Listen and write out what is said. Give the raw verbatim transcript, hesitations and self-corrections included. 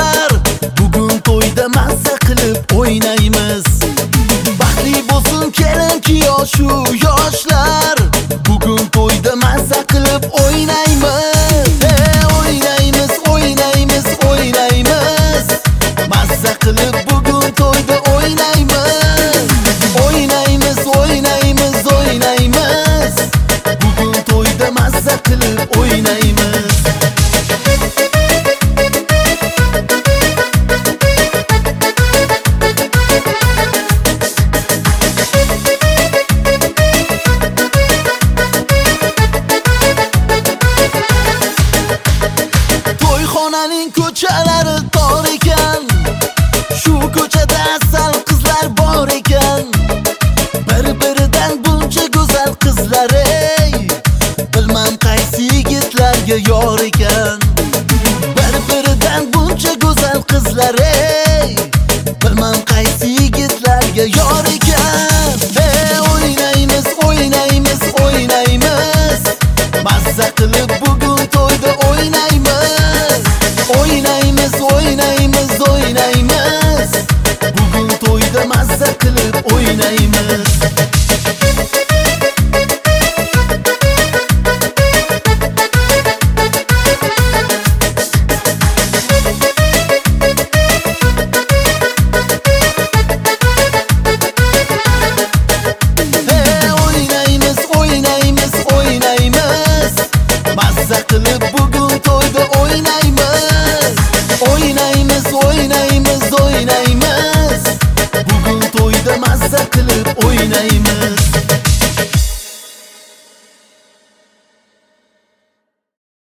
yoshlar, bugun to'yda mazza qilib o'ynaymiz. Baxtli bo'lsin kelin-kuyovshu yoshlar, bugun to'yda mazza qilib o'ynaymiz. Hey, o'ynaymiz, o'ynaymiz, o'ynaymiz. Mazza qilib bugun to'yda o'ynaymiz. O'ynaymiz, o'ynaymiz, o'ynaymiz. Bugun to'yda mazza qilib o'ynaymiz. To'yxonaning ko'chalari tor ekan, shu ko'chada asal qizlar bor ekan. Bir-biridan buncha go'zal qizlar, ey, bilmam qaysi yigitlarga yor ekan. Bir-biridan buncha go'zal qizlar, ey, bilmam qaysi yigitlarga yor ekan. Hey, o'ynaymiz, o'ynaymiz, o'ynaymiz. Mazza qilib bugun to'yda o'ynaymiz. O'ynaymiz, o'ynaymiz, o'ynaymiz. Bugun to'yda mazza qilib o'ynaymiz.